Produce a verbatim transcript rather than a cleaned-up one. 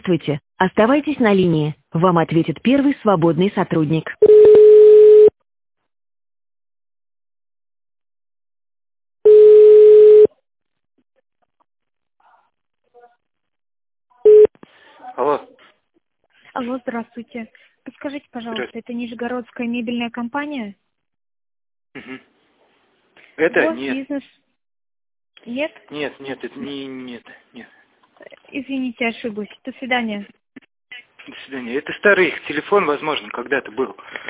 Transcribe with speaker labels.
Speaker 1: Здравствуйте. Оставайтесь на линии. Вам ответит первый свободный сотрудник.
Speaker 2: Алло.
Speaker 3: Алло, здравствуйте. Подскажите, пожалуйста,
Speaker 2: Здравствуйте.
Speaker 3: это Нижегородская мебельная компания?
Speaker 2: Мгм.
Speaker 3: У
Speaker 2: Это
Speaker 3: вас
Speaker 2: нет.
Speaker 3: бизнес? Нет?
Speaker 2: Нет, нет, это не нет, нет.
Speaker 3: Извините, ошиблась. До свидания.
Speaker 2: До свидания. Это старый их телефон, возможно, когда-то был.